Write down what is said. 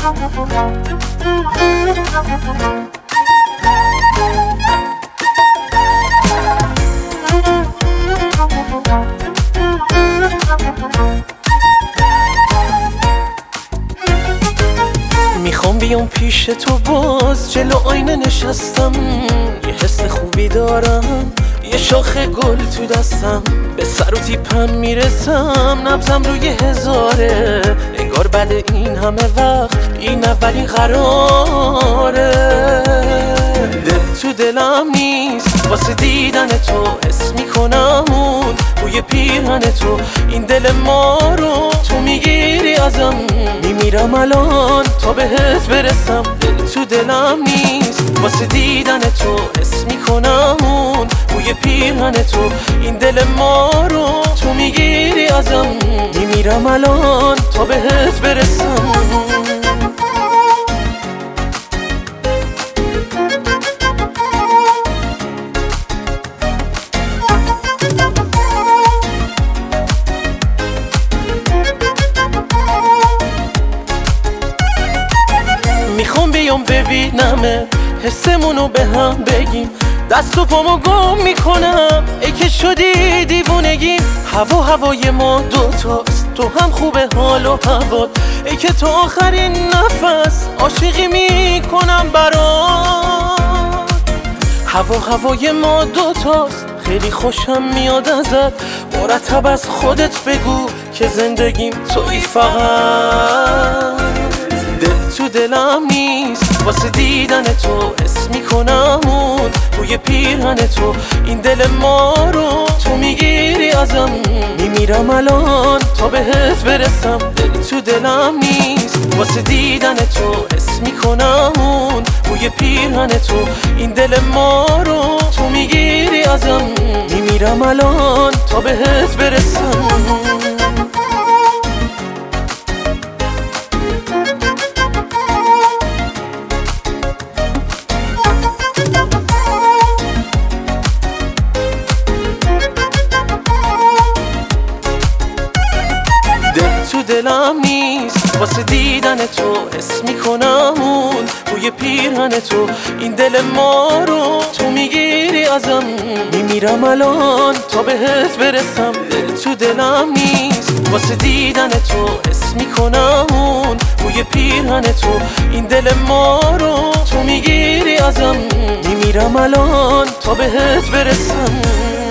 میخوام بیام پیش تو باز، جلو آینه نشستم، یه حس خوبی دارم، یه شاخ گل تو دستم، به سر و تیپم میرسم، نبضم روی 1000، انگار بعد این همه وقت این اولین قراره. دل تو دلم نیست واسه دیدن تو، حس میکنم اون بوی پیرهن تو، این دل ما رو تو میگیری ازم، میمیرم الان تا بهت برسم. دل تو دلم نیست واسه دیدن تو، حس میکنم اون بوی پیرهن تو، این دل ما رو تو میگیری ازم، میمیرم الان تا بهت برسم. میخوام بیام ببینمه، حسمونو به هم بگیم، دست و پامو گم میکنم، ای که شدی دیوونگی. هوای ما دوتاست، تو هم خوبه حال و هوات، ای که تا آخرین نفس عاشقی میکنم برات. هوای ما دوتاست، خیلی خوشم میاد ازت، مرتب از خودت بگو که زندگیم توی فقط. دل تو دلم نیست واسه دیدن تو، حس میکنم اون بوی پیرهن تو، این دل ما رو تو میگیری ازم، میمیرم الان تا بهت برسم. دل تو دلم نیست واسه دیدن تو، حس میکنم اون بوی پیرهن تو، این دل ما رو تو میگیری ازم، میمیرم الان تا بهت برسم. تو دلم نیست واسه دیدن تو، حس میکنم اون بوی پیرهن تو، این دل ما رو تو میگیری ازم، میمیرم الان تا بهت برسم. دل تو دلم نیست واسه دیدن تو، حس میکنم اون بوی پیرهن تو، این دل ما رو تو میگیری ازم، میمیرم الان تا بهت برسم.